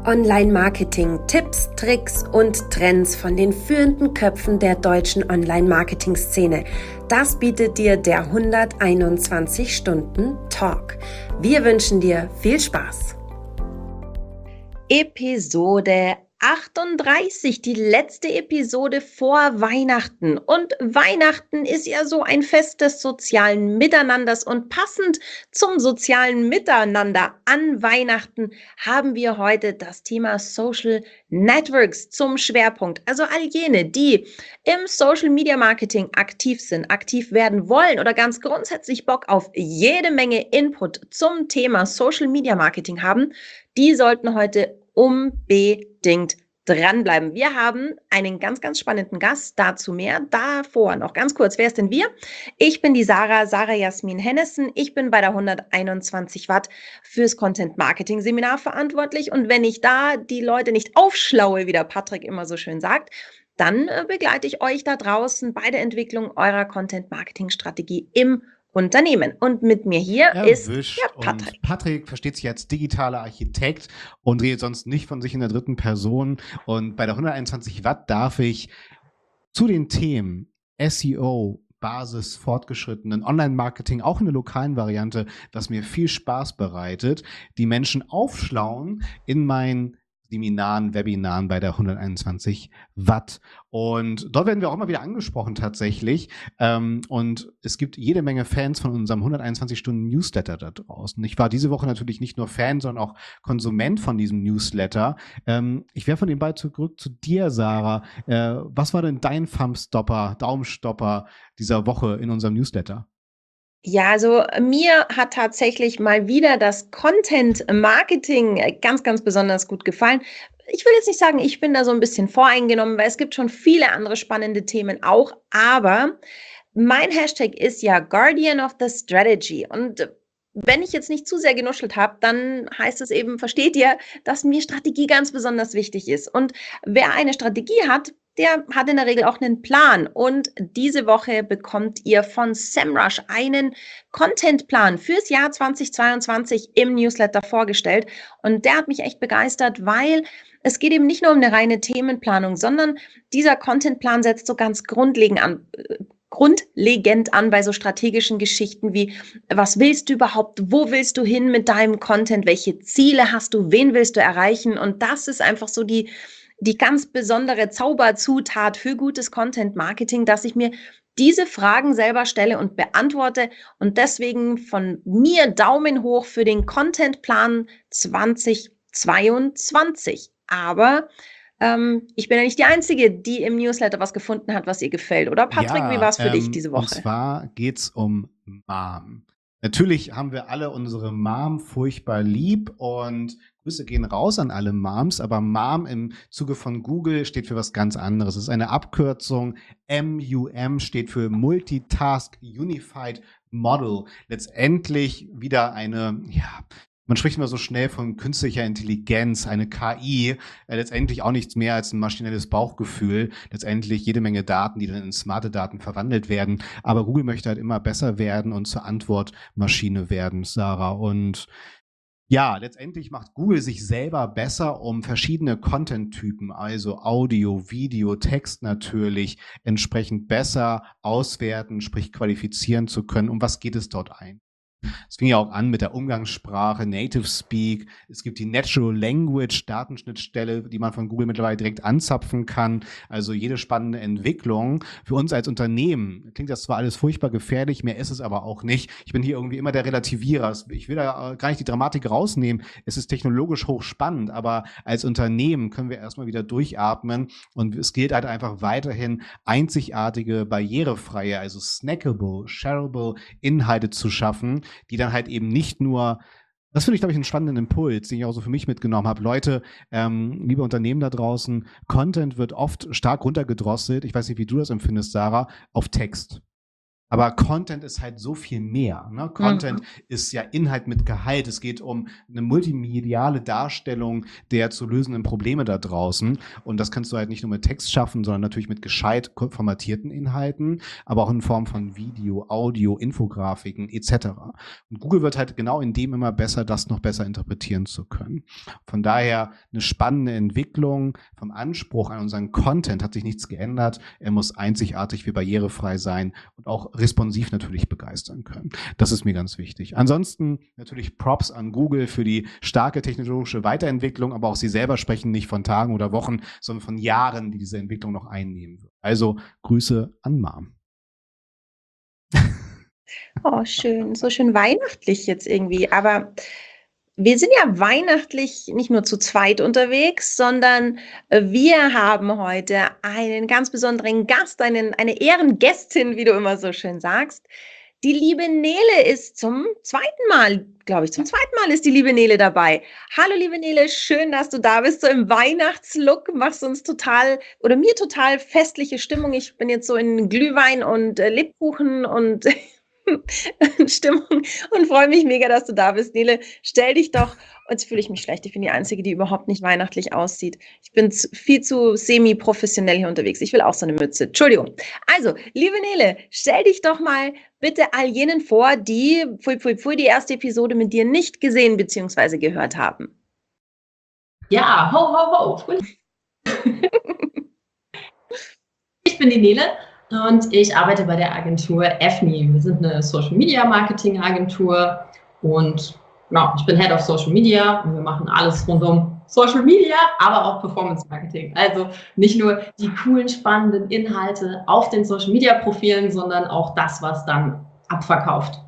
Online-Marketing, Tipps, Tricks und Trends von den führenden Köpfen der deutschen Online-Marketing-Szene. Das bietet dir der 121-Stunden-Talk. Wir wünschen dir viel Spaß. Episode 38, die letzte Episode vor Weihnachten. Und Weihnachten ist ja so ein Fest des sozialen Miteinanders und passend zum sozialen Miteinander an Weihnachten haben wir heute das Thema Social Networks zum Schwerpunkt. Also all jene, die im Social Media Marketing aktiv sind, aktiv werden wollen oder ganz grundsätzlich Bock auf jede Menge Input zum Thema Social Media Marketing haben, die sollten heute unbedingt dranbleiben. Wir haben einen ganz, ganz spannenden Gast, dazu mehr. Davor noch ganz kurz, wer ist denn wir? Ich bin die Sarah Jasmin Hennessen. Ich bin bei der 121 Watt fürs Content Marketing Seminar verantwortlich. Und wenn ich da die Leute nicht aufschlaue, wie der Patrick immer so schön sagt, dann begleite ich euch da draußen bei der Entwicklung eurer Content Marketing Strategie im Unternehmen. Und mit mir hier ist der Patrick. Und Patrick versteht sich als digitaler Architekt und redet sonst nicht von sich in der dritten Person. Und bei der 121 Watt darf ich zu den Themen SEO, Basis, fortgeschrittenen Online-Marketing, auch in der lokalen Variante, was mir viel Spaß bereitet, die Menschen aufschlauen in meinen Seminaren, Webinaren bei der 121 Watt. Und dort werden wir auch immer wieder angesprochen tatsächlich. Und es gibt jede Menge Fans von unserem 121-Stunden-Newsletter da draußen. Ich war diese Woche natürlich nicht nur Fan, sondern auch Konsument von diesem Newsletter. Ich werfe den Ball zurück zu dir, Sarah. Was war denn dein Thumbstopper, Daumenstopper dieser Woche in unserem Newsletter? Ja, also mir hat tatsächlich mal wieder das Content-Marketing ganz, ganz besonders gut gefallen. Ich will jetzt nicht sagen, ich bin da so ein bisschen voreingenommen, weil es gibt schon viele andere spannende Themen auch, aber mein Hashtag ist ja Guardian of the Strategy und wenn ich jetzt nicht zu sehr genuschelt habe, dann heißt es eben, versteht ihr, dass mir Strategie ganz besonders wichtig ist. Und wer eine Strategie hat, der hat in der Regel auch einen Plan. Und diese Woche bekommt ihr von SEMrush einen Contentplan fürs Jahr 2022 im Newsletter vorgestellt. Und der hat mich echt begeistert, weil es geht eben nicht nur um eine reine Themenplanung, sondern dieser Contentplan setzt so ganz grundlegend an bei so strategischen Geschichten wie, was willst du überhaupt, wo willst du hin mit deinem Content, welche Ziele hast du, wen willst du erreichen? Und das ist einfach so die ganz besondere Zauberzutat für gutes Content-Marketing, dass ich mir diese Fragen selber stelle und beantworte. Und deswegen von mir Daumen hoch für den Contentplan 2022. Aber ich bin ja nicht die Einzige, die im Newsletter was gefunden hat, was ihr gefällt. Oder Patrick, wie war es für dich diese Woche? Und zwar geht es um Mom. Natürlich haben wir alle unsere Mom furchtbar lieb und Grüße gehen raus an alle Moms, aber Mom im Zuge von Google steht für was ganz anderes. Es ist eine Abkürzung. MUM steht für Multitask Unified Model. Letztendlich wieder eine, man spricht immer so schnell von künstlicher Intelligenz, eine KI, letztendlich auch nichts mehr als ein maschinelles Bauchgefühl, letztendlich jede Menge Daten, die dann in smarte Daten verwandelt werden. Aber Google möchte halt immer besser werden und zur Antwortmaschine werden, Sarah. Und ja, letztendlich macht Google sich selber besser, um verschiedene Content-Typen, also Audio, Video, Text natürlich, entsprechend besser auswerten, sprich qualifizieren zu können. Um was geht es dort ein? Es fing ja auch an mit der Umgangssprache, Native Speak. Es gibt die Natural Language Datenschnittstelle, die man von Google mittlerweile direkt anzapfen kann. Also jede spannende Entwicklung. Für uns als Unternehmen klingt das zwar alles furchtbar gefährlich, mehr ist es aber auch nicht. Ich bin hier irgendwie immer der Relativierer. Ich will da gar nicht die Dramatik rausnehmen. Es ist technologisch hochspannend, aber als Unternehmen können wir erstmal wieder durchatmen und es gilt halt einfach weiterhin einzigartige, barrierefreie, also snackable, shareable Inhalte zu schaffen, die dann halt eben nicht nur, das finde ich, glaube ich, einen spannenden Impuls, den ich auch so für mich mitgenommen habe. Leute, liebe Unternehmen da draußen, Content wird oft stark runtergedrosselt, ich weiß nicht, wie du das empfindest, Sarah, auf Text. Aber Content ist halt so viel mehr. Ne? Content ist ja Inhalt mit Gehalt. Es geht um eine multimediale Darstellung der zu lösenden Probleme da draußen. Und das kannst du halt nicht nur mit Text schaffen, sondern natürlich mit gescheit formatierten Inhalten, aber auch in Form von Video, Audio, Infografiken etc. Und Google wird halt genau in dem immer besser, das noch besser interpretieren zu können. Von daher eine spannende Entwicklung. Vom Anspruch an unseren Content hat sich nichts geändert. Er muss einzigartig wie barrierefrei sein und auch responsiv natürlich begeistern können. Das ist mir ganz wichtig. Ansonsten natürlich Props an Google für die starke technologische Weiterentwicklung, aber auch sie selber sprechen nicht von Tagen oder Wochen, sondern von Jahren, die diese Entwicklung noch einnehmen wird. Also Grüße an Mom. Oh, schön. So schön weihnachtlich jetzt irgendwie. Aber wir sind ja weihnachtlich nicht nur zu zweit unterwegs, sondern wir haben heute einen ganz besonderen Gast, eine Ehrengästin, wie du immer so schön sagst. Die liebe Nele ist zum zweiten Mal, glaube ich, ist die liebe Nele dabei. Hallo, liebe Nele, schön, dass du da bist, so im Weihnachtslook, machst uns mir total festliche Stimmung. Ich bin jetzt so in Glühwein und Lebkuchen und Stimmung und freue mich mega, dass du da bist, Nele. Stell dich doch, jetzt fühle ich mich schlecht, ich bin die Einzige, die überhaupt nicht weihnachtlich aussieht. Ich bin viel zu semi-professionell hier unterwegs. Ich will auch so eine Mütze. Entschuldigung. Also, liebe Nele, stell dich doch mal bitte all jenen vor, die die erste Episode mit dir nicht gesehen bzw. gehört haben. Ja, ho, ho, ho. Ich bin die Nele und ich arbeite bei der Agentur EFNI. Wir sind eine Social-Media-Marketing-Agentur und ja, ich bin Head of Social Media und wir machen alles rund um Social Media, aber auch Performance-Marketing. Also nicht nur die coolen, spannenden Inhalte auf den Social-Media-Profilen, sondern auch das, was dann abverkauft.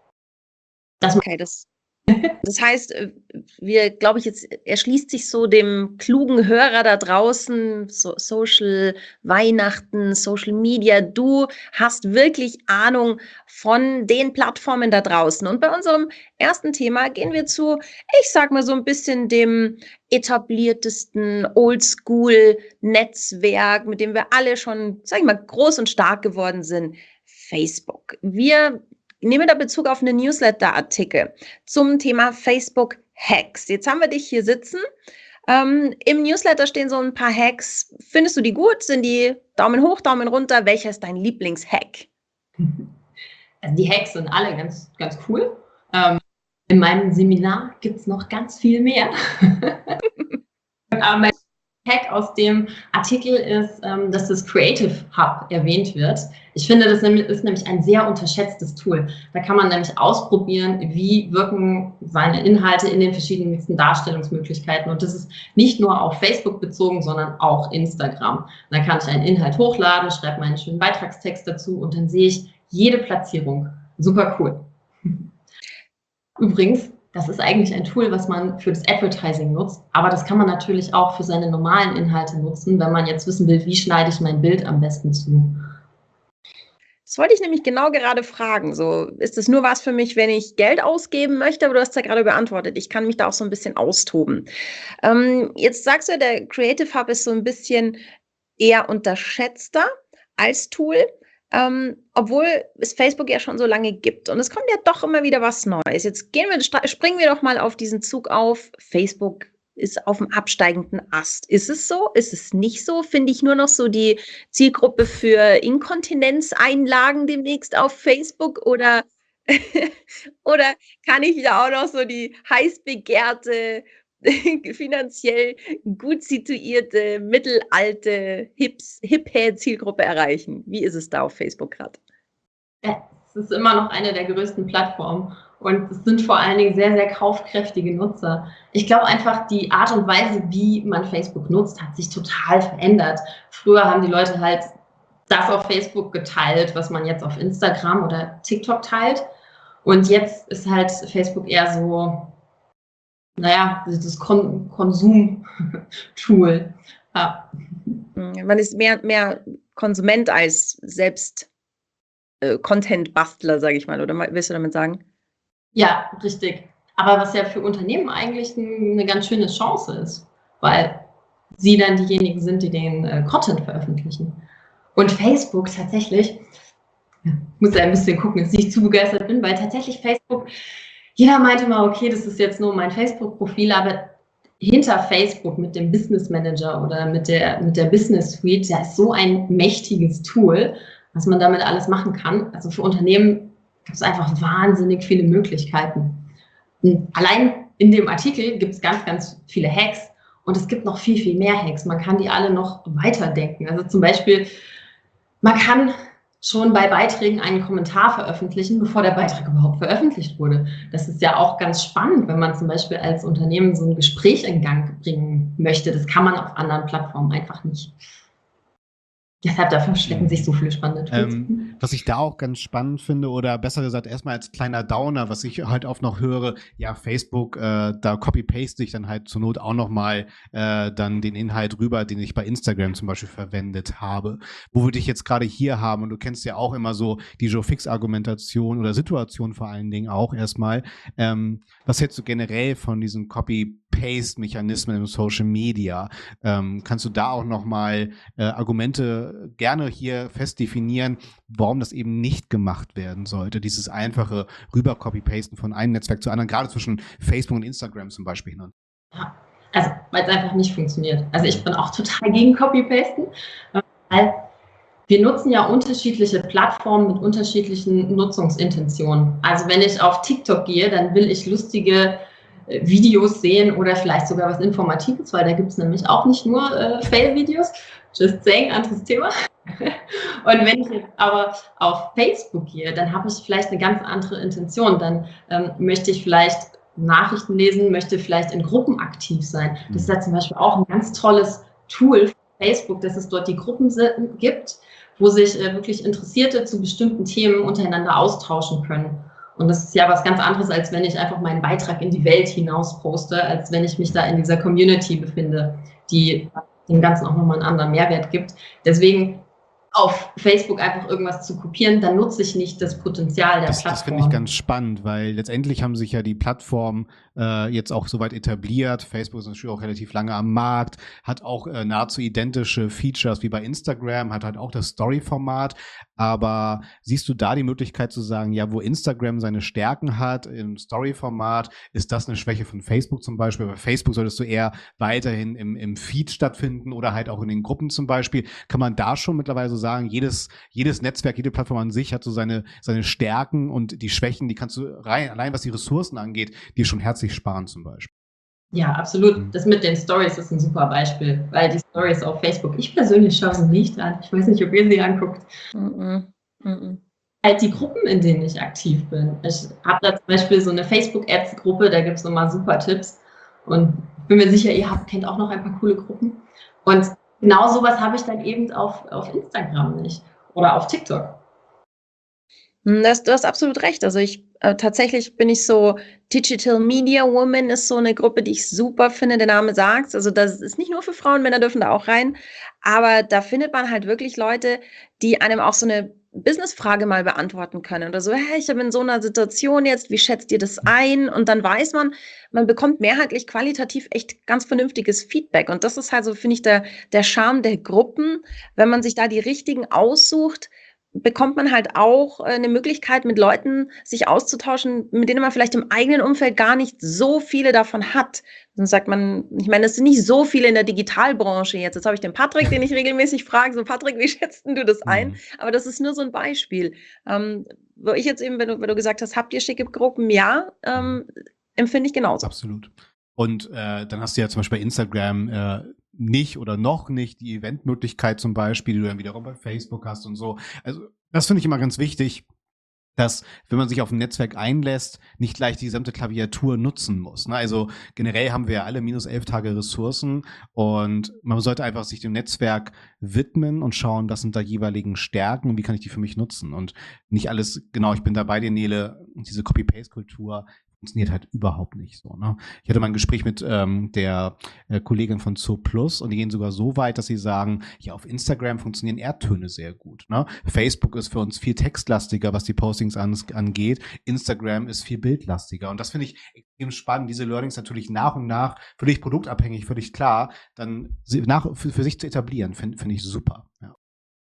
Das heißt, glaube ich, jetzt erschließt sich so dem klugen Hörer da draußen, so Social Weihnachten, Social Media. Du hast wirklich Ahnung von den Plattformen da draußen. Und bei unserem ersten Thema gehen wir zu, ich sag mal so ein bisschen dem etabliertesten Oldschool-Netzwerk, mit dem wir alle schon, sag ich mal, groß und stark geworden sind. Facebook. Wir nehmen da Bezug auf einen Newsletter-Artikel zum Thema Facebook-Hacks. Jetzt haben wir dich hier sitzen. Im Newsletter stehen so ein paar Hacks. Findest du die gut? Sind die Daumen hoch, Daumen runter? Welcher ist dein Lieblingshack? Also die Hacks sind alle ganz, ganz cool. In meinem Seminar gibt es noch ganz viel mehr. Aber mein Hack aus dem Artikel ist, dass das Creative Hub erwähnt wird. Ich finde, das ist nämlich ein sehr unterschätztes Tool. Da kann man nämlich ausprobieren, wie wirken seine Inhalte in den verschiedensten Darstellungsmöglichkeiten. Und das ist nicht nur auf Facebook bezogen, sondern auch Instagram. Da kann ich einen Inhalt hochladen, schreibe meinen schönen Beitragstext dazu und dann sehe ich jede Platzierung. Super cool. Übrigens, das ist eigentlich ein Tool, was man für das Advertising nutzt, aber das kann man natürlich auch für seine normalen Inhalte nutzen, wenn man jetzt wissen will, wie schneide ich mein Bild am besten zu. Das wollte ich nämlich genau gerade fragen. So, ist es nur was für mich, wenn ich Geld ausgeben möchte? Aber du hast ja gerade beantwortet. Ich kann mich da auch so ein bisschen austoben. Jetzt sagst du, der Creative Hub ist so ein bisschen eher unterschätzter als Tool. Obwohl es Facebook ja schon so lange gibt. Und es kommt ja doch immer wieder was Neues. Jetzt springen wir doch mal auf diesen Zug auf. Facebook ist auf dem absteigenden Ast. Ist es so? Ist es nicht so? Finde ich nur noch so die Zielgruppe für Inkontinenzeinlagen demnächst auf Facebook? Oder kann ich da auch noch so die heiß begehrte, finanziell gut situierte, mittelalte, hippe Zielgruppe erreichen? Wie ist es da auf Facebook gerade? Es ist immer noch eine der größten Plattformen und es sind vor allen Dingen sehr, sehr kaufkräftige Nutzer. Ich glaube einfach, die Art und Weise, wie man Facebook nutzt, hat sich total verändert. Früher haben die Leute halt das auf Facebook geteilt, was man jetzt auf Instagram oder TikTok teilt. Und jetzt ist halt Facebook eher so, naja, das Konsum-Tool. Ja. Man ist mehr Konsument als selbst Content-Bastler, sage ich mal, oder willst du damit sagen? Ja, richtig. Aber was ja für Unternehmen eigentlich eine ganz schöne Chance ist, weil sie dann diejenigen sind, die den Content veröffentlichen. Und Facebook tatsächlich, muss ein bisschen gucken, dass ich nicht zu begeistert bin, weil tatsächlich Facebook, jeder meinte mal, okay, das ist jetzt nur mein Facebook-Profil, aber hinter Facebook mit dem Business Manager oder mit der Business Suite, da ist so ein mächtiges Tool, was man damit alles machen kann. Also für Unternehmen gibt es einfach wahnsinnig viele Möglichkeiten. Und allein in dem Artikel gibt es ganz, ganz viele Hacks und es gibt noch viel, viel mehr Hacks. Man kann die alle noch weiterdenken. Also zum Beispiel, man kann schon bei Beiträgen einen Kommentar veröffentlichen, bevor der Beitrag überhaupt veröffentlicht wurde. Das ist ja auch ganz spannend, wenn man zum Beispiel als Unternehmen so ein Gespräch in Gang bringen möchte. Das kann man auf anderen Plattformen einfach nicht. Deshalb da verstecken sich so viele spannende Tools. Was ich da auch ganz spannend finde, oder besser gesagt erstmal als kleiner Downer, was ich halt oft noch höre, ja, Facebook, da copy-paste ich dann halt zur Not auch nochmal dann den Inhalt rüber, den ich bei Instagram zum Beispiel verwendet habe. Wo wir dich jetzt gerade hier haben, und du kennst ja auch immer so die Joe-Fix-Argumentation oder Situation vor allen Dingen auch erstmal. Was hältst du generell von diesen Copy-Paste-Mechanismen im Social Media? Kannst du da auch nochmal Argumente gerne hier fest definieren, warum das eben nicht gemacht werden sollte, dieses einfache Rüber-Copy-Pasten von einem Netzwerk zu anderen, gerade zwischen Facebook und Instagram zum Beispiel hin. Ja, also weil es einfach nicht funktioniert. Also ich bin auch total gegen Copy-Pasten, weil wir nutzen ja unterschiedliche Plattformen mit unterschiedlichen Nutzungsintentionen. Also wenn ich auf TikTok gehe, dann will ich lustige Videos sehen oder vielleicht sogar was Informatives, weil da gibt es nämlich auch nicht nur Fail-Videos. Just saying, anderes Thema. Und wenn ich jetzt aber auf Facebook gehe, dann habe ich vielleicht eine ganz andere Intention. Dann möchte ich vielleicht Nachrichten lesen, möchte vielleicht in Gruppen aktiv sein. Das ist ja zum Beispiel auch ein ganz tolles Tool für Facebook, dass es dort die Gruppen gibt, wo sich wirklich Interessierte zu bestimmten Themen untereinander austauschen können. Und das ist ja was ganz anderes, als wenn ich einfach meinen Beitrag in die Welt hinaus poste, als wenn ich mich da in dieser Community befinde, die dem Ganzen auch nochmal einen anderen Mehrwert gibt. Deswegen auf Facebook einfach irgendwas zu kopieren, dann nutze ich nicht das Potenzial der Plattform. Das finde ich ganz spannend, weil letztendlich haben sich ja die Plattformen jetzt auch soweit etabliert. Facebook ist natürlich auch relativ lange am Markt, hat auch nahezu identische Features wie bei Instagram, hat halt auch das Story-Format. Aber siehst du da die Möglichkeit zu sagen, ja, wo Instagram seine Stärken hat im Story-Format, ist das eine Schwäche von Facebook zum Beispiel? Bei Facebook solltest du eher weiterhin im Feed stattfinden oder halt auch in den Gruppen zum Beispiel. Kann man da schon mittlerweile so sagen, jedes Netzwerk, jede Plattform an sich hat so seine Stärken und die Schwächen, die kannst du allein was die Ressourcen angeht, dir schon herzlich sparen zum Beispiel. Ja, absolut. Das mit den Stories ist ein super Beispiel, weil die Stories auf Facebook, ich persönlich schaue sie nicht an. Ich weiß nicht, ob ihr sie anguckt. Halt die Gruppen, in denen ich aktiv bin. Ich habe da zum Beispiel so eine Facebook-Ads-Gruppe, da gibt es nochmal super Tipps. Und ich bin mir sicher, ihr kennt auch noch ein paar coole Gruppen. Und genau sowas habe ich dann eben auf Instagram nicht oder auf TikTok. Du hast absolut recht. Also tatsächlich bin ich so, Digital Media Woman ist so eine Gruppe, die ich super finde, der Name sagt's. Also das ist nicht nur für Frauen, Männer dürfen da auch rein. Aber da findet man halt wirklich Leute, die einem auch so eine Business-Frage mal beantworten können. Oder so, hey, ich habe in so einer Situation jetzt, wie schätzt ihr das ein? Und dann weiß man bekommt mehrheitlich qualitativ echt ganz vernünftiges Feedback. Und das ist halt so, finde ich, der Charme der Gruppen. Wenn man sich da die richtigen aussucht, bekommt man halt auch eine Möglichkeit, mit Leuten sich auszutauschen, mit denen man vielleicht im eigenen Umfeld gar nicht so viele davon hat. Dann sagt man, ich meine, es sind nicht so viele in der Digitalbranche jetzt. Jetzt habe ich den Patrick, den ich regelmäßig frage, so Patrick, wie schätzt denn du das ein? Aber das ist nur so ein Beispiel. Wo ich jetzt eben, wenn du gesagt hast, habt ihr schicke Gruppen? Ja, empfinde ich genauso. Absolut. Und dann hast du ja zum Beispiel bei Instagram nicht oder noch nicht die Eventmöglichkeit zum Beispiel, die du dann wiederum bei Facebook hast und so. Also das finde ich immer ganz wichtig, dass, wenn man sich auf ein Netzwerk einlässt, nicht gleich die gesamte Klaviatur nutzen muss. Ne? Also generell haben wir ja alle minus 11 Tage Ressourcen und man sollte einfach sich dem Netzwerk widmen und schauen, was sind da jeweiligen Stärken und wie kann ich die für mich nutzen. Und nicht alles, genau, ich bin da bei dir, Nele, diese Copy-Paste-Kultur funktioniert halt überhaupt nicht so. Ne? Ich hatte mal ein Gespräch mit der Kollegin von Zo Plus und die gehen sogar so weit, dass sie sagen, ja, auf Instagram funktionieren Erdtöne sehr gut. Ne? Facebook ist für uns viel textlastiger, was die Postings angeht. Instagram ist viel bildlastiger. Und das finde ich extrem spannend, diese Learnings natürlich nach und nach, völlig produktabhängig, völlig klar, dann für sich zu etablieren, finde ich super. Ja.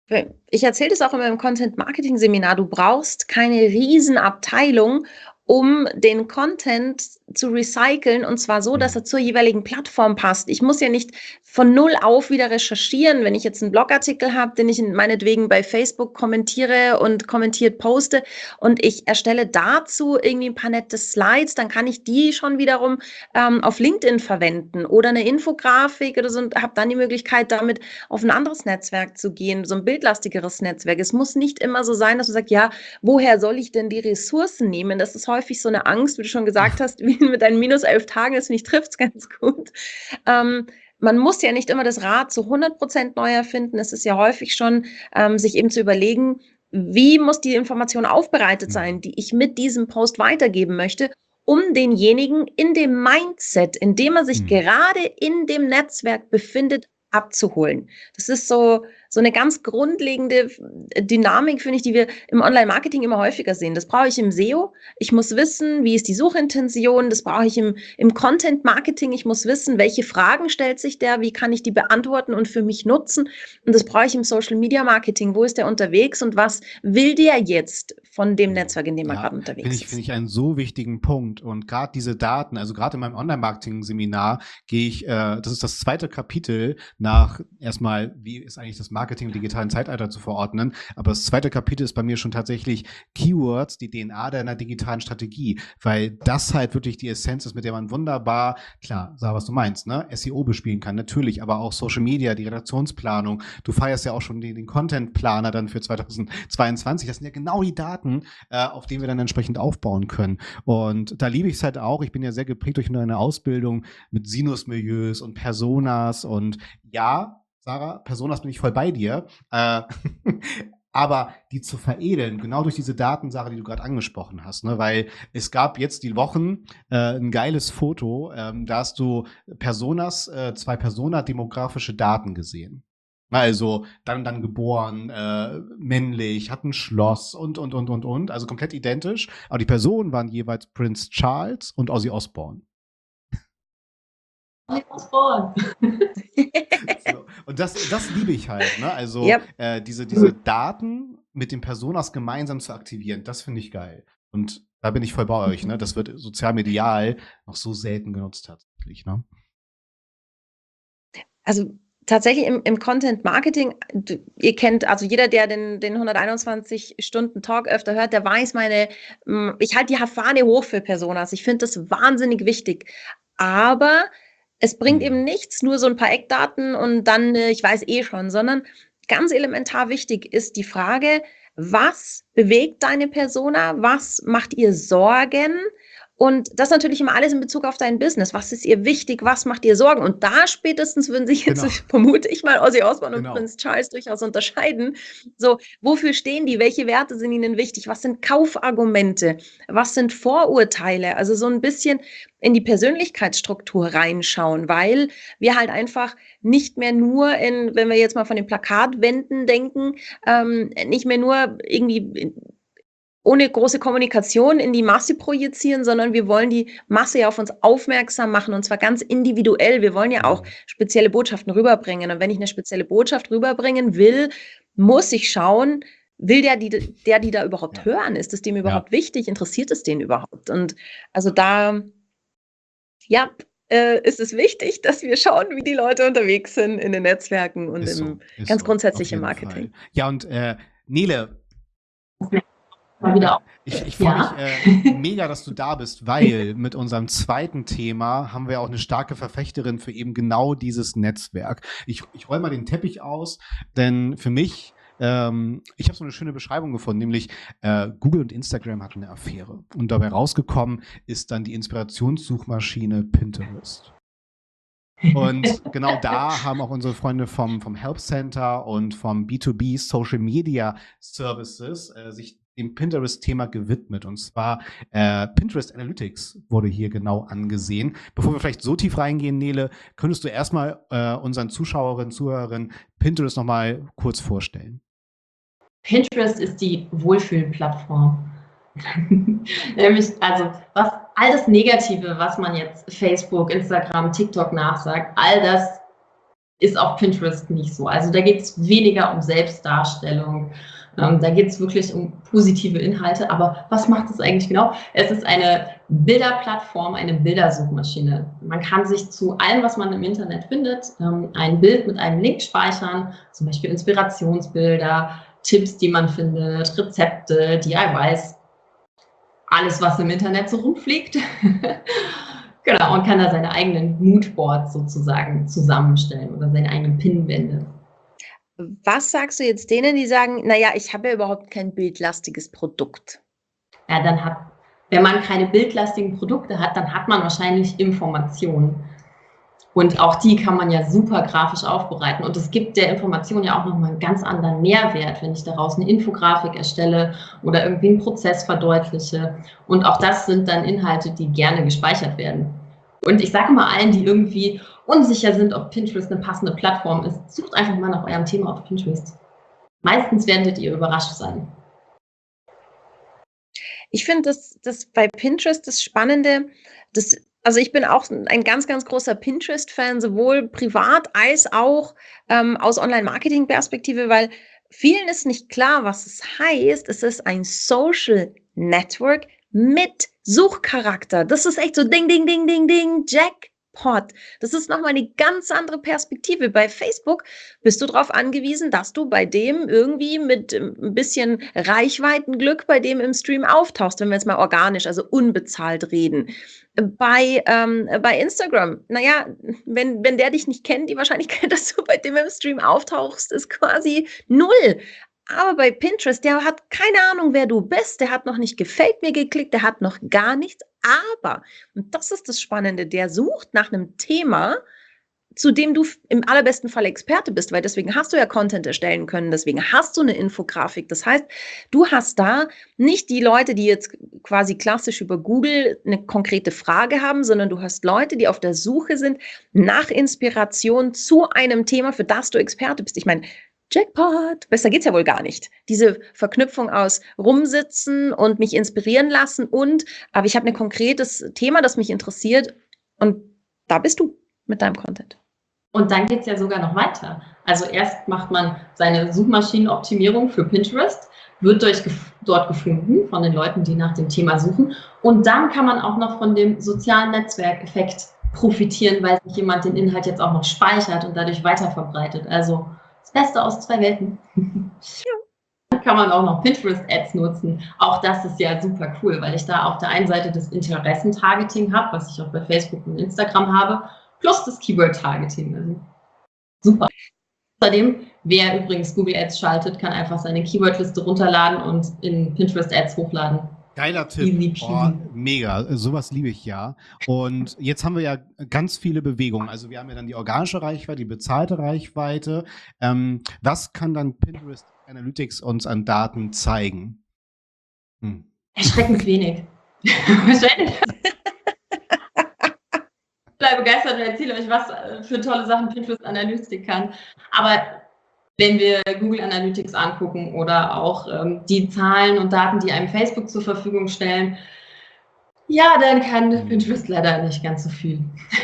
Ich erzähle das auch immer im Content-Marketing-Seminar. Du brauchst keine Riesenabteilung, um den Content zu recyceln und zwar so, dass er zur jeweiligen Plattform passt. Ich muss ja nicht von null auf wieder recherchieren, wenn ich jetzt einen Blogartikel habe, den ich meinetwegen bei Facebook kommentiere und kommentiert poste und ich erstelle dazu irgendwie ein paar nette Slides, dann kann ich die schon wiederum auf LinkedIn verwenden oder eine Infografik oder so und habe dann die Möglichkeit, damit auf ein anderes Netzwerk zu gehen, so ein bildlastigeres Netzwerk. Es muss nicht immer so sein, dass du sagst, ja, woher soll ich denn die Ressourcen nehmen? Das ist häufig so eine Angst, wie du schon gesagt hast, wie mit deinen minus 11 Tagen, das finde ich, trifft es ganz gut. Man muss ja nicht immer das Rad zu 100% neu erfinden. Es ist ja häufig schon, sich eben zu überlegen, wie muss die Information aufbereitet sein, die ich mit diesem Post weitergeben möchte, um denjenigen in dem Mindset, in dem er sich gerade in dem Netzwerk befindet, abzuholen. Das ist so eine ganz grundlegende Dynamik, finde ich, die wir im Online-Marketing immer häufiger sehen. Das brauche ich im SEO. Ich muss wissen, wie ist die Suchintention. Das brauche ich im Content-Marketing. Ich muss wissen, welche Fragen stellt sich der, wie kann ich die beantworten und für mich nutzen. Und das brauche ich im Social-Media-Marketing. Wo ist der unterwegs und was will der jetzt von dem Netzwerk, in dem er gerade unterwegs ist? Finde ich einen so wichtigen Punkt. Und gerade diese Daten, also gerade in meinem Online-Marketing-Seminar gehe ich, das ist das zweite Kapitel nach erstmal, wie ist eigentlich das Marketing im digitalen Zeitalter zu verordnen. Aber das zweite Kapitel ist bei mir schon tatsächlich Keywords, die DNA deiner digitalen Strategie, weil das halt wirklich die Essenz ist, mit der man wunderbar, klar, sag, was du meinst, ne, SEO bespielen kann, natürlich, aber auch Social Media, die Redaktionsplanung. Du feierst ja auch schon den Content-Planer dann für 2022. Das sind ja genau die Daten, auf denen wir dann entsprechend aufbauen können. Und da liebe ich es halt auch. Ich bin ja sehr geprägt durch eine Ausbildung mit Sinusmilieus und Personas und ja, Sarah, Personas bin ich voll bei dir. Aber die zu veredeln, genau durch diese Datensache, die du gerade angesprochen hast, ne? Weil es gab jetzt die Wochen ein geiles Foto, da hast du Personas, zwei Persona-demografische Daten gesehen. Also dann geboren, männlich, hat ein Schloss und. Also komplett identisch. Aber die Personen waren jeweils Prince Charles und Ozzy Osbourne. So. Und das liebe ich halt, ne? Also diese Daten mit den Personas gemeinsam zu aktivieren, das finde ich geil. Und da bin ich voll bei euch, ne? Das wird sozial-medial noch so selten genutzt tatsächlich, ne? Also tatsächlich im Content-Marketing, ihr kennt, also jeder, der den 121-Stunden-Talk öfter hört, der weiß ich halte die Fahne hoch für Personas. Ich finde das wahnsinnig wichtig. Aber es bringt eben nichts, nur so ein paar Eckdaten und dann, ich weiß schon, sondern ganz elementar wichtig ist die Frage, was bewegt deine Persona? Was macht ihr Sorgen? Und das natürlich immer alles in Bezug auf dein Business. Was ist ihr wichtig? Was macht ihr Sorgen? Und da spätestens würden sich jetzt, vermute ich mal, Ozzy Osbourne und Prince Charles durchaus unterscheiden. So, wofür stehen die? Welche Werte sind ihnen wichtig? Was sind Kaufargumente? Was sind Vorurteile? Also so ein bisschen in die Persönlichkeitsstruktur reinschauen, weil wir halt einfach nicht mehr nur wenn wir jetzt mal von den Plakatwänden denken, nicht mehr nur irgendwie ohne große Kommunikation in die Masse projizieren, sondern wir wollen die Masse ja auf uns aufmerksam machen und zwar ganz individuell. Wir wollen ja auch spezielle Botschaften rüberbringen. Und wenn ich eine spezielle Botschaft rüberbringen will, muss ich schauen, will die da überhaupt hören? Ist es dem überhaupt wichtig? Interessiert es den überhaupt? Und also da, ist es wichtig, dass wir schauen, wie die Leute unterwegs sind in den Netzwerken und ganz grundsätzlich im Marketing. Fall. Ja, und Nele, ich freue mich mega, dass du da bist, weil mit unserem zweiten Thema haben wir auch eine starke Verfechterin für eben genau dieses Netzwerk. Ich roll mal den Teppich aus, denn für mich, ich habe so eine schöne Beschreibung gefunden, nämlich Google und Instagram hatten eine Affäre. Und dabei rausgekommen ist dann die Inspirationssuchmaschine Pinterest. Und genau da haben auch unsere Freunde vom Help Center und vom B2B Social Media Services sich dem Pinterest-Thema gewidmet. Und zwar Pinterest Analytics wurde hier genau angesehen. Bevor wir vielleicht so tief reingehen, Nele, könntest du erstmal unseren Zuschauerinnen, Zuhörerinnen Pinterest nochmal kurz vorstellen? Pinterest ist die Wohlfühlplattform. Nämlich, also all das Negative, was man jetzt Facebook, Instagram, TikTok nachsagt, all das ist auf Pinterest nicht so. Also da geht es weniger um Selbstdarstellung. Da geht es wirklich um positive Inhalte. Aber was macht es eigentlich genau? Es ist eine Bilderplattform, eine Bildersuchmaschine. Man kann sich zu allem, was man im Internet findet, ein Bild mit einem Link speichern, zum Beispiel Inspirationsbilder, Tipps, die man findet, Rezepte, DIYs, alles, was im Internet so rumfliegt. Genau, und kann da seine eigenen Moodboards sozusagen zusammenstellen oder seine eigenen Pinnwände. Was sagst du jetzt denen, die sagen, naja, ich habe ja überhaupt kein bildlastiges Produkt? Ja, wenn man keine bildlastigen Produkte hat, dann hat man wahrscheinlich Informationen. Und auch die kann man ja super grafisch aufbereiten. Und es gibt der Information ja auch nochmal einen ganz anderen Mehrwert, wenn ich daraus eine Infografik erstelle oder irgendwie einen Prozess verdeutliche. Und auch das sind dann Inhalte, die gerne gespeichert werden. Und ich sage mal allen, die irgendwie unsicher sind, ob Pinterest eine passende Plattform ist, sucht einfach mal nach eurem Thema auf Pinterest. Meistens werdet ihr überrascht sein. Ich finde das bei Pinterest das Spannende, also ich bin auch ein ganz, ganz großer Pinterest-Fan, sowohl privat als auch aus Online-Marketing-Perspektive, weil vielen ist nicht klar, was es heißt. Es ist ein Social Network mit Suchcharakter. Das ist echt so Ding, Ding, Ding, Ding, Ding, Jackpot. Das ist nochmal eine ganz andere Perspektive. Bei Facebook bist du darauf angewiesen, dass du bei dem irgendwie mit ein bisschen Reichweitenglück bei dem im Stream auftauchst, wenn wir jetzt mal organisch, also unbezahlt reden. Bei Instagram, naja, wenn der dich nicht kennt, die Wahrscheinlichkeit, dass du bei dem im Stream auftauchst, ist quasi 0. Aber bei Pinterest, der hat keine Ahnung, wer du bist, der hat noch nicht gefällt mir geklickt, der hat noch gar nichts. Aber, und das ist das Spannende, der sucht nach einem Thema, zu dem du im allerbesten Fall Experte bist, weil deswegen hast du ja Content erstellen können, deswegen hast du eine Infografik. Das heißt, du hast da nicht die Leute, die jetzt quasi klassisch über Google eine konkrete Frage haben, sondern du hast Leute, die auf der Suche sind nach Inspiration zu einem Thema, für das du Experte bist. Ich meine, Jackpot, besser geht's ja wohl gar nicht. Diese Verknüpfung aus rumsitzen und mich inspirieren lassen aber ich habe ein konkretes Thema, das mich interessiert und da bist du mit deinem Content. Und dann geht es ja sogar noch weiter. Also erst macht man seine Suchmaschinenoptimierung für Pinterest, wird dort gefunden von den Leuten, die nach dem Thema suchen. Und dann kann man auch noch von dem sozialen Netzwerkeffekt profitieren, weil sich jemand den Inhalt jetzt auch noch speichert und dadurch weiterverbreitet. Also das Beste aus zwei Welten. Ja. Dann kann man auch noch Pinterest-Ads nutzen. Auch das ist ja super cool, weil ich da auf der einen Seite das Interessentargeting habe, was ich auch bei Facebook und Instagram habe, plus das Keyword-Targeting. Also super. Außerdem, wer übrigens Google Ads schaltet, kann einfach seine Keyword-Liste runterladen und in Pinterest Ads hochladen. Geiler Tipp. Oh, mega. Sowas liebe ich ja. Und jetzt haben wir ja ganz viele Bewegungen. Also wir haben ja dann die organische Reichweite, die bezahlte Reichweite. Was kann dann Pinterest Analytics uns an Daten zeigen? Erschreckend wenig. Wahrscheinlich. Ich bleibe begeistert und erzähle euch, was für tolle Sachen Pinterest Analytics kann. Aber wenn wir Google Analytics angucken oder auch die Zahlen und Daten, die einem Facebook zur Verfügung stellen, ja, dann kann Pinterest leider nicht ganz so viel.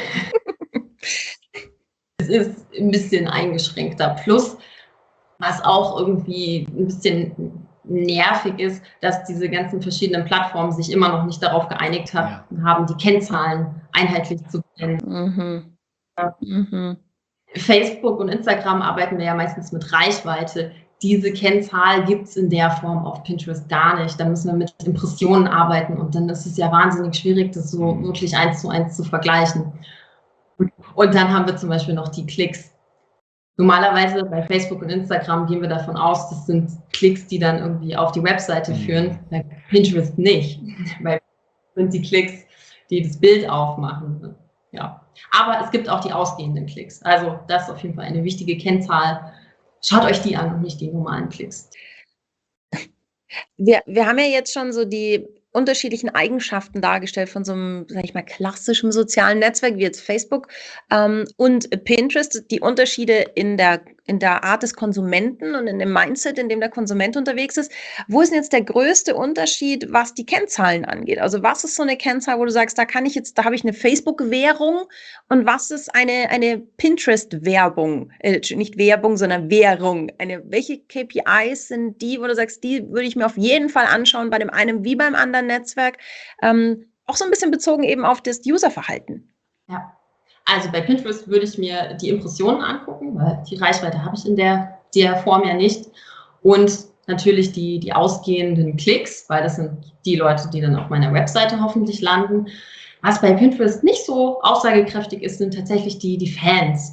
Es ist ein bisschen eingeschränkter. Plus, was auch irgendwie ein bisschen nervig ist, dass diese ganzen verschiedenen Plattformen sich immer noch nicht darauf geeinigt haben, die Kennzahlen einheitlich zu kennen. Facebook und Instagram arbeiten wir ja meistens mit Reichweite. Diese Kennzahl gibt es in der Form auf Pinterest gar nicht. Da müssen wir mit Impressionen arbeiten und dann ist es ja wahnsinnig schwierig, das so wirklich 1:1 zu vergleichen. Und dann haben wir zum Beispiel noch die Klicks. Normalerweise bei Facebook und Instagram gehen wir davon aus, das sind Klicks, die dann irgendwie auf die Webseite führen. Bei Pinterest nicht, weil das sind die Klicks, die das Bild aufmachen. Ja. Aber es gibt auch die ausgehenden Klicks. Also das ist auf jeden Fall eine wichtige Kennzahl. Schaut euch die an und nicht die normalen Klicks. Wir haben ja jetzt schon so die unterschiedlichen Eigenschaften dargestellt von so einem, sage ich mal, klassischen sozialen Netzwerk wie jetzt Facebook und Pinterest, die Unterschiede in der Art des Konsumenten und in dem Mindset, in dem der Konsument unterwegs ist. Wo ist denn jetzt der größte Unterschied, was die Kennzahlen angeht? Also was ist so eine Kennzahl, wo du sagst, da habe ich eine Facebook-Währung und was ist eine Pinterest-Werbung? Nicht Werbung, sondern Währung. Welche KPIs sind die, wo du sagst, die würde ich mir auf jeden Fall anschauen, bei dem einen wie beim anderen Netzwerk? Auch so ein bisschen bezogen eben auf das Userverhalten. Ja, also bei Pinterest würde ich mir die Impressionen angucken, weil die Reichweite habe ich in der Form ja nicht. Und natürlich die ausgehenden Klicks, weil das sind die Leute, die dann auf meiner Webseite hoffentlich landen. Was bei Pinterest nicht so aussagekräftig ist, sind tatsächlich die Fans.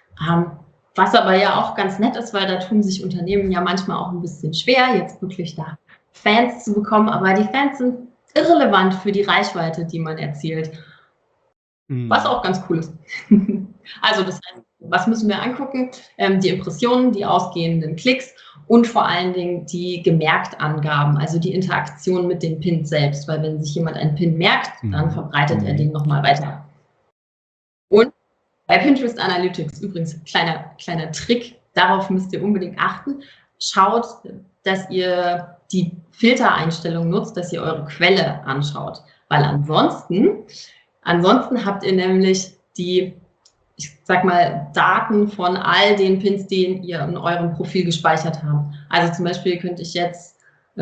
Was aber ja auch ganz nett ist, weil da tun sich Unternehmen ja manchmal auch ein bisschen schwer, jetzt wirklich da Fans zu bekommen. Aber die Fans sind irrelevant für die Reichweite, die man erzielt. Was auch ganz cool ist. Also das heißt, was müssen wir angucken? Die Impressionen, die ausgehenden Klicks und vor allen Dingen die Gemerkt-Angaben, also die Interaktion mit den Pins selbst. Weil wenn sich jemand einen Pin merkt, dann verbreitet er den nochmal weiter. Und bei Pinterest Analytics übrigens, kleiner Trick, darauf müsst ihr unbedingt achten. Schaut, dass ihr die Filtereinstellung nutzt, dass ihr eure Quelle anschaut. Weil ansonsten habt ihr nämlich die, ich sag mal, Daten von all den Pins, die ihr in eurem Profil gespeichert habt. Also zum Beispiel könnte ich jetzt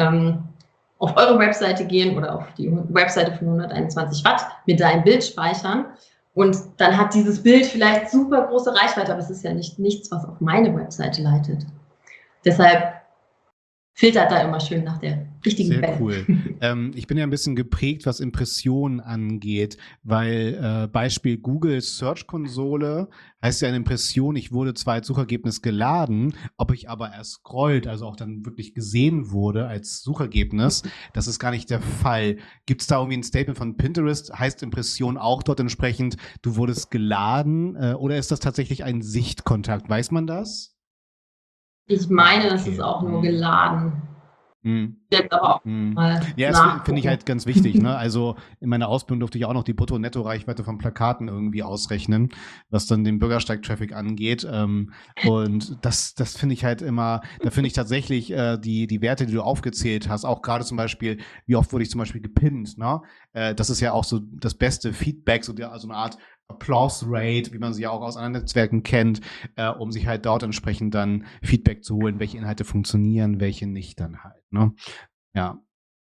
auf eure Webseite gehen oder auf die Webseite von 121 Watt, mir da ein Bild speichern und dann hat dieses Bild vielleicht super große Reichweite, aber es ist ja nichts, was auf meine Webseite leitet. Deshalb filtert da immer schön nach der richtigen Sehr Quelle. cool. Ich bin ja ein bisschen geprägt, was Impressionen angeht, weil Beispiel Google Search Konsole heißt ja eine Impression, ich wurde zwar als Suchergebnis geladen, ob ich aber erst scrollt, also auch dann wirklich gesehen wurde als Suchergebnis, das ist gar nicht der Fall. Gibt es da irgendwie ein Statement von Pinterest? Heißt Impression auch dort entsprechend, du wurdest geladen oder ist das tatsächlich ein Sichtkontakt? Weiß man das? Ich meine, das ist auch nur geladen. Jetzt aber auch mal ja, das finde ich halt ganz wichtig. Ne? Also in meiner Ausbildung durfte ich auch noch die Brutto-Netto-Reichweite von Plakaten irgendwie ausrechnen, was dann den Bürgersteig-Traffic angeht. Und das finde ich halt immer, da finde ich tatsächlich die Werte, die du aufgezählt hast, auch gerade zum Beispiel, wie oft wurde ich zum Beispiel gepinnt. Ne? Das ist ja auch so das beste Feedback, so eine Art Applause-Rate, wie man sie ja auch aus anderen Netzwerken kennt, um sich halt dort entsprechend dann Feedback zu holen, welche Inhalte funktionieren, welche nicht dann halt. Ne? Ja.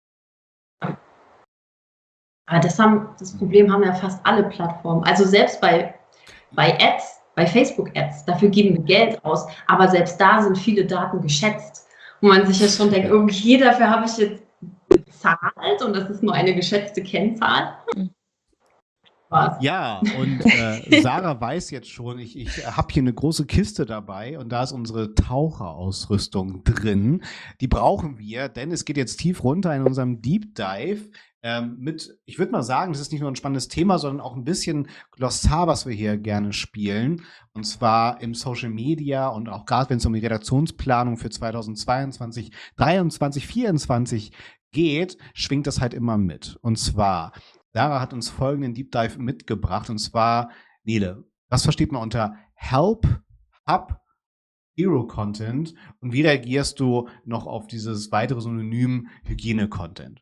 Aber das Problem haben ja fast alle Plattformen. Also selbst bei Ads, bei Facebook-Ads, dafür geben wir Geld aus, aber selbst da sind viele Daten geschätzt. Wo man sich ja schon denkt, okay, dafür habe ich jetzt bezahlt und das ist nur eine geschätzte Kennzahl. Was? Ja, und Sarah weiß jetzt schon, ich habe hier eine große Kiste dabei und da ist unsere Taucherausrüstung drin. Die brauchen wir, denn es geht jetzt tief runter in unserem Deep Dive ich würde mal sagen, das ist nicht nur ein spannendes Thema, sondern auch ein bisschen Glossar, was wir hier gerne spielen. Und zwar im Social Media und auch gerade, wenn es um die Redaktionsplanung für 2022, 23, 24 geht, schwingt das halt immer mit. Und zwar Sarah hat uns folgenden Deep Dive mitgebracht, und zwar, Nele, was versteht man unter Help, Hub, Hero Content und wie reagierst du noch auf dieses weitere Synonym Hygiene-Content?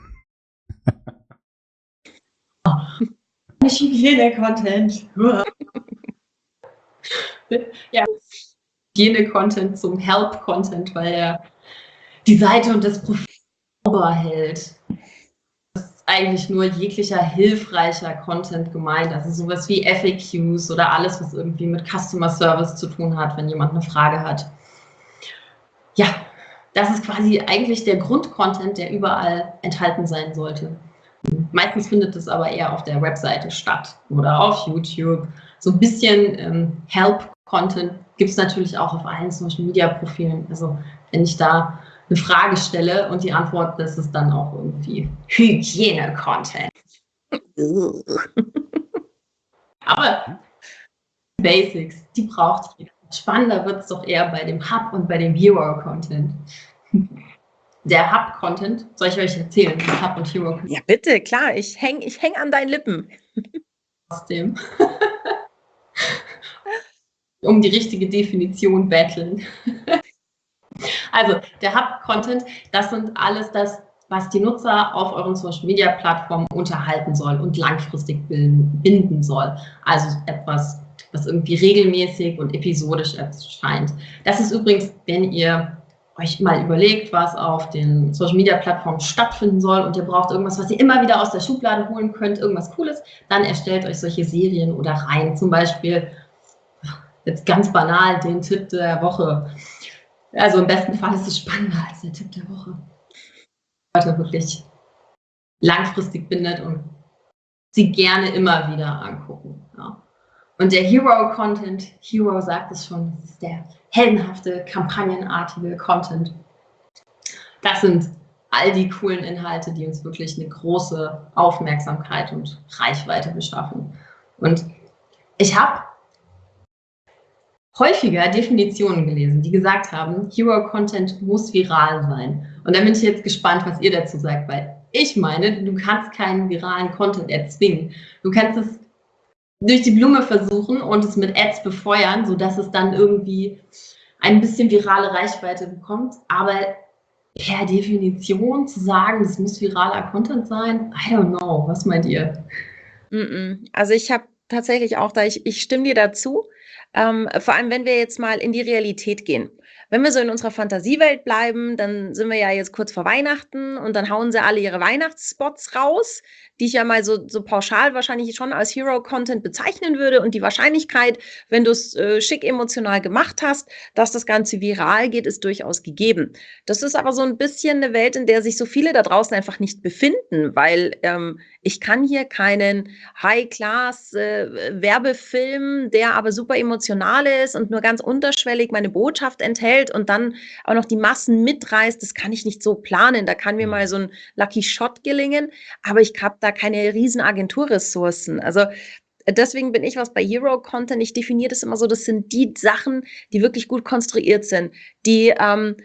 Nicht Hygiene-Content. Ja, Hygiene-Content zum Help-Content, weil er die Seite und das Profil sauber hält. Eigentlich nur jeglicher hilfreicher Content gemeint, also sowas wie FAQs oder alles, was irgendwie mit Customer Service zu tun hat, wenn jemand eine Frage hat. Ja, das ist quasi eigentlich der Grundcontent, der überall enthalten sein sollte. Meistens findet es aber eher auf der Webseite statt oder auf YouTube. So ein bisschen Help-Content gibt es natürlich auch auf allen Social-Media-Profilen. Also wenn ich da eine Frage stelle und die Antwort, das ist dann auch irgendwie Hygiene-Content. Aber Basics, die braucht jeder. Spannender wird es doch eher bei dem Hub und bei dem Hero-Content. Der Hub-Content, soll ich euch erzählen, was Hub und Hero Ja, bitte, klar, ich häng an deinen Lippen. trotzdem um die richtige Definition betteln. Also der Hub-Content, das sind alles das, was die Nutzer auf euren Social-Media-Plattformen unterhalten soll und langfristig binden soll. Also etwas, was irgendwie regelmäßig und episodisch erscheint. Das ist übrigens, wenn ihr euch mal überlegt, was auf den Social-Media-Plattformen stattfinden soll und ihr braucht irgendwas, was ihr immer wieder aus der Schublade holen könnt, irgendwas Cooles, dann erstellt euch solche Serien oder Reihen. Zum Beispiel, jetzt ganz banal, den Tipp der Woche. Also im besten Fall ist es spannender als der Tipp der Woche. Leute wirklich langfristig bindet und sie gerne immer wieder angucken. Ja. Und der Hero-Content, Hero sagt es schon, das ist der heldenhafte, kampagnenartige Content. Das sind all die coolen Inhalte, die uns wirklich eine große Aufmerksamkeit und Reichweite beschaffen. Und ich habe häufiger Definitionen gelesen, die gesagt haben, Hero-Content muss viral sein. Und da bin ich jetzt gespannt, was ihr dazu sagt, weil ich meine, du kannst keinen viralen Content erzwingen. Du kannst es durch die Blume versuchen und es mit Ads befeuern, sodass es dann irgendwie ein bisschen virale Reichweite bekommt. Aber per Definition zu sagen, es muss viraler Content sein, I don't know. Was meint ihr? Also ich habe tatsächlich auch ich stimme dir dazu. Vor allem, wenn wir jetzt mal in die Realität gehen. Wenn wir so in unserer Fantasiewelt bleiben, dann sind wir ja jetzt kurz vor Weihnachten und dann hauen sie alle ihre Weihnachtsspots raus, die ich ja mal so pauschal wahrscheinlich schon als Hero-Content bezeichnen würde. Und die Wahrscheinlichkeit, wenn du es schick emotional gemacht hast, dass das Ganze viral geht, ist durchaus gegeben. Das ist aber so ein bisschen eine Welt, in der sich so viele da draußen einfach nicht befinden, weil ich kann hier keinen High-Class-Werbefilm, der aber super emotional ist und nur ganz unterschwellig meine Botschaft enthält und dann auch noch die Massen mitreißt. Das kann ich nicht so planen. Da kann mir mal so ein Lucky Shot gelingen, aber ich habe da keine riesen Agenturressourcen. Also deswegen bin ich was bei Hero-Content. Ich definiere das immer so, das sind die Sachen, die wirklich gut konstruiert sind, die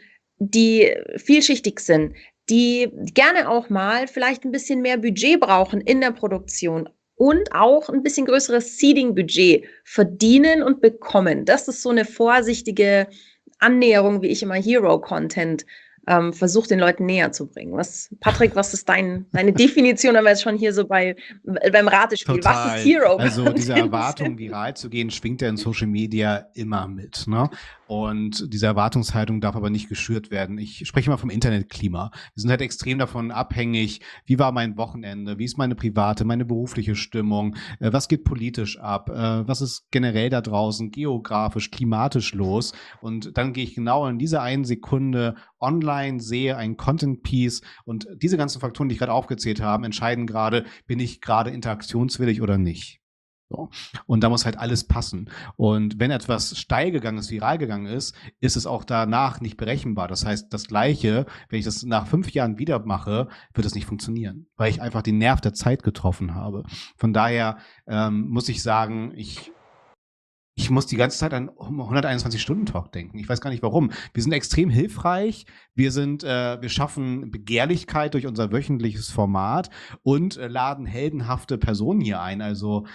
vielschichtig sind, die gerne auch mal vielleicht ein bisschen mehr Budget brauchen in der Produktion und auch ein bisschen größeres Seeding-Budget verdienen und bekommen. Das ist so eine vorsichtige Annäherung, wie ich immer Hero-Content versuche, den Leuten näher zu bringen. Patrick, was ist deine Definition, wenn wir jetzt schon hier so beim Ratespiel, Total. was ist Hero-Content? Also diese Erwartung, viral zu gehen, schwingt ja in Social Media immer mit, ne? Und diese Erwartungshaltung darf aber nicht geschürt werden. Ich spreche immer vom Internetklima. Wir sind halt extrem davon abhängig, wie war mein Wochenende, wie ist meine private, meine berufliche Stimmung, was geht politisch ab, was ist generell da draußen geografisch, klimatisch los. Und dann gehe ich genau in dieser einen Sekunde online, sehe ein Content-Piece und diese ganzen Faktoren, die ich gerade aufgezählt habe, entscheiden gerade, bin ich gerade interaktionswillig oder nicht. So. Und da muss halt alles passen. Und wenn etwas steil gegangen ist, viral gegangen ist, ist es auch danach nicht berechenbar. Das heißt, das Gleiche, wenn ich das nach 5 Jahren wieder mache, wird es nicht funktionieren, weil ich einfach den Nerv der Zeit getroffen habe. Von daher muss ich sagen, ich muss die ganze Zeit an 121-Stunden-Talk denken. Ich weiß gar nicht warum. Wir sind extrem hilfreich. Wir schaffen Begehrlichkeit durch unser wöchentliches Format und laden heldenhafte Personen hier ein. Also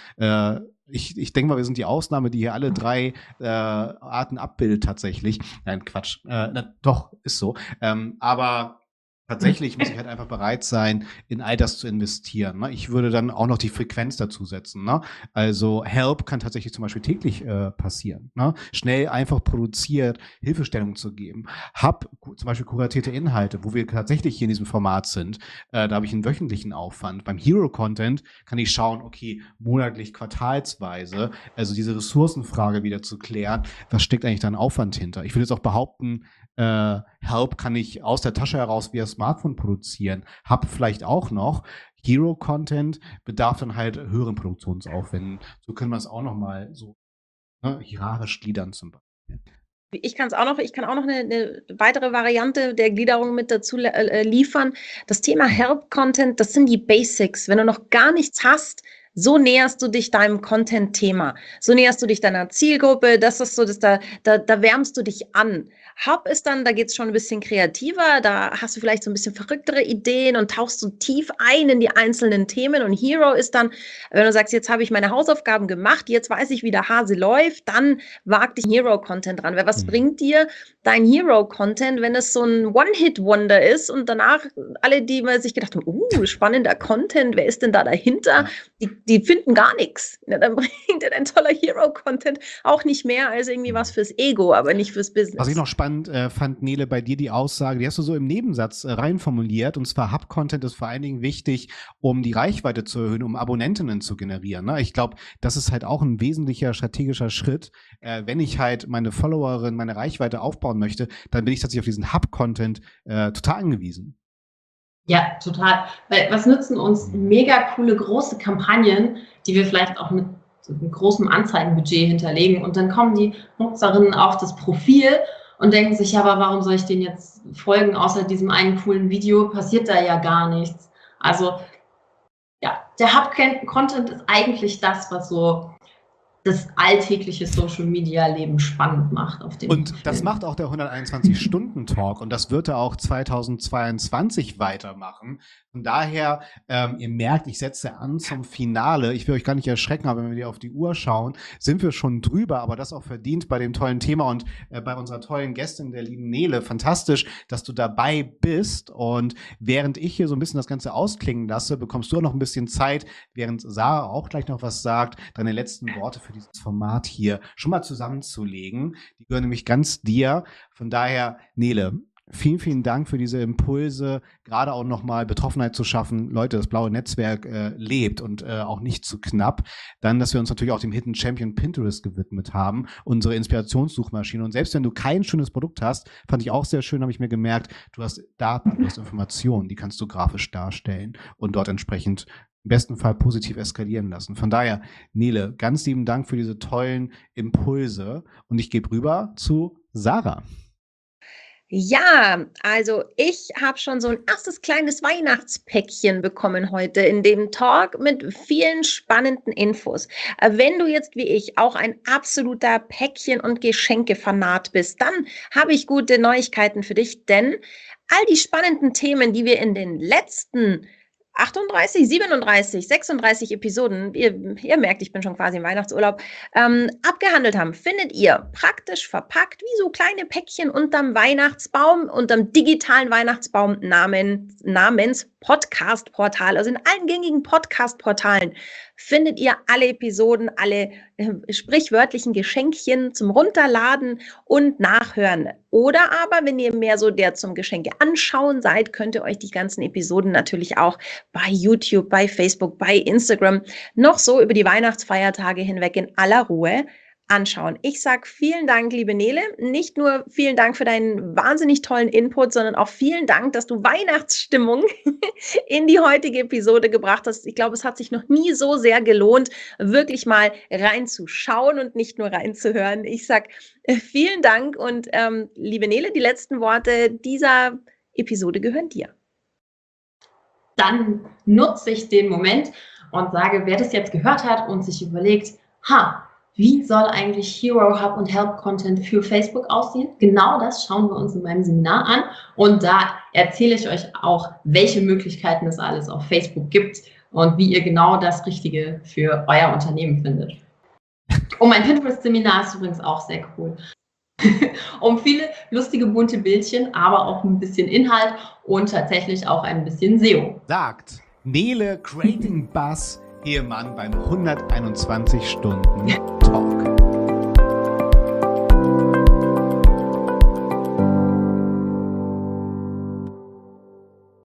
ich denke mal, wir sind die Ausnahme, die hier alle 3 Arten abbildet tatsächlich. Nein, Quatsch. Doch, ist so. Aber tatsächlich muss ich halt einfach bereit sein, in all das zu investieren. Ne? Ich würde dann auch noch die Frequenz dazu setzen. Ne? Also Help kann tatsächlich zum Beispiel täglich passieren. Ne? Schnell einfach produziert, Hilfestellung zu geben. Hab zum Beispiel kuratierte Inhalte, wo wir tatsächlich hier in diesem Format sind. Da habe ich einen wöchentlichen Aufwand. Beim Hero-Content kann ich schauen, okay, monatlich, quartalsweise, also diese Ressourcenfrage wieder zu klären, was steckt eigentlich da an Aufwand hinter? Ich würde jetzt auch behaupten, Help kann ich aus der Tasche heraus via Smartphone produzieren. Hab vielleicht auch noch. Hero-Content bedarf dann halt höheren Produktionsaufwänden. So können wir es auch noch mal so hierarchisch gliedern zum Beispiel. Ich kann auch noch eine weitere Variante der Gliederung mit dazu liefern. Das Thema Help-Content, das sind die Basics. Wenn du noch gar nichts hast, So näherst du dich deinem Content-Thema. So näherst du dich deiner Zielgruppe. Das ist so, da wärmst du dich an. Hub ist dann, da geht es schon ein bisschen kreativer. Da hast du vielleicht so ein bisschen verrücktere Ideen und tauchst so tief ein in die einzelnen Themen. Und Hero ist dann, wenn du sagst, jetzt habe ich meine Hausaufgaben gemacht, jetzt weiß ich, wie der Hase läuft, dann wag dich Hero-Content ran. Weil was bringt dir dein Hero-Content, wenn es so ein One-Hit-Wonder ist und danach alle, die sich gedacht haben, spannender Content, wer ist denn da dahinter? Die finden gar nichts. Ja, dann bringt dir dein toller Hero-Content auch nicht mehr als irgendwie was fürs Ego, aber nicht fürs Business. Was ich noch spannend fand, Nele, bei dir die Aussage, die hast du so im Nebensatz reinformuliert, und zwar Hub-Content ist vor allen Dingen wichtig, um die Reichweite zu erhöhen, um Abonnentinnen zu generieren. Ne? Ich glaube, das ist halt auch ein wesentlicher strategischer Schritt. Wenn ich halt meine Followerin, meine Reichweite aufbauen möchte, dann bin ich tatsächlich auf diesen Hub-Content total angewiesen. Ja, total. Weil was nützen uns mega coole, große Kampagnen, die wir vielleicht auch mit großem Anzeigenbudget hinterlegen, und dann kommen die Nutzerinnen auf das Profil und denken sich, ja, aber warum soll ich denen jetzt folgen, außer diesem einen coolen Video, passiert da ja gar nichts. Also ja, der Hub-Content ist eigentlich das, was so das alltägliche Social-Media-Leben spannend macht auf dem Und Profil. das macht auch der 121-Stunden-Talk, und das wird er auch 2022 weitermachen. Von daher, ihr merkt, ich setze an zum Finale. Ich will euch gar nicht erschrecken, aber wenn wir auf die Uhr schauen, sind wir schon drüber, aber das auch verdient bei dem tollen Thema und bei unserer tollen Gästin, der lieben Nele. Fantastisch, dass du dabei bist, und während ich hier so ein bisschen das Ganze ausklingen lasse, bekommst du auch noch ein bisschen Zeit, während Sarah auch gleich noch was sagt, deine letzten Worte für dieses Format hier schon mal zusammenzulegen. Die gehören nämlich ganz dir. Von daher, Nele, vielen, vielen Dank für diese Impulse, gerade auch nochmal Betroffenheit zu schaffen. Leute, das blaue Netzwerk lebt und auch nicht zu knapp. Dann, dass wir uns natürlich auch dem Hidden Champion Pinterest gewidmet haben, unsere Inspirationssuchmaschine. Und selbst wenn du kein schönes Produkt hast, fand ich auch sehr schön, habe ich mir gemerkt, du hast Daten, du hast Informationen, die kannst du grafisch darstellen und dort entsprechend im besten Fall positiv eskalieren lassen. Von daher, Nele, ganz lieben Dank für diese tollen Impulse, und ich gebe rüber zu Sarah. Ja, also ich habe schon so ein erstes kleines Weihnachtspäckchen bekommen heute in dem Talk mit vielen spannenden Infos. Wenn du jetzt wie ich auch ein absoluter Päckchen- und Geschenke-Fanat bist, dann habe ich gute Neuigkeiten für dich, denn all die spannenden Themen, die wir in den letzten 38, 37, 36 Episoden, ihr merkt, ich bin schon quasi im Weihnachtsurlaub, abgehandelt haben, findet ihr praktisch verpackt wie so kleine Päckchen unterm Weihnachtsbaum, unterm digitalen Weihnachtsbaum namens Podcast-Portal. Also in allen gängigen Podcast-Portalen findet ihr alle Episoden, alle sprichwörtlichen Geschenkchen zum Runterladen und Nachhören. Oder aber, wenn ihr mehr so der zum Geschenke anschauen seid, könnt ihr euch die ganzen Episoden natürlich auch bei YouTube, bei Facebook, bei Instagram noch so über die Weihnachtsfeiertage hinweg in aller Ruhe anschauen. Ich sage vielen Dank, liebe Nele. Nicht nur vielen Dank für deinen wahnsinnig tollen Input, sondern auch vielen Dank, dass du Weihnachtsstimmung in die heutige Episode gebracht hast. Ich glaube, es hat sich noch nie so sehr gelohnt, wirklich mal reinzuschauen und nicht nur reinzuhören. Ich sage vielen Dank, und liebe Nele, die letzten Worte dieser Episode gehören dir. Dann nutze ich den Moment und sage, wer das jetzt gehört hat und sich überlegt, wie soll eigentlich Hero Hub und Help Content für Facebook aussehen? Genau das schauen wir uns in meinem Seminar an, und da erzähle ich euch auch, welche Möglichkeiten es alles auf Facebook gibt und wie ihr genau das Richtige für euer Unternehmen findet. Und mein Pinterest-Seminar ist übrigens auch sehr cool. Um viele lustige, bunte Bildchen, aber auch ein bisschen Inhalt und tatsächlich auch ein bisschen SEO. Sagt Nele Creating Buzz, Ehemann beim 121 Stunden Talk.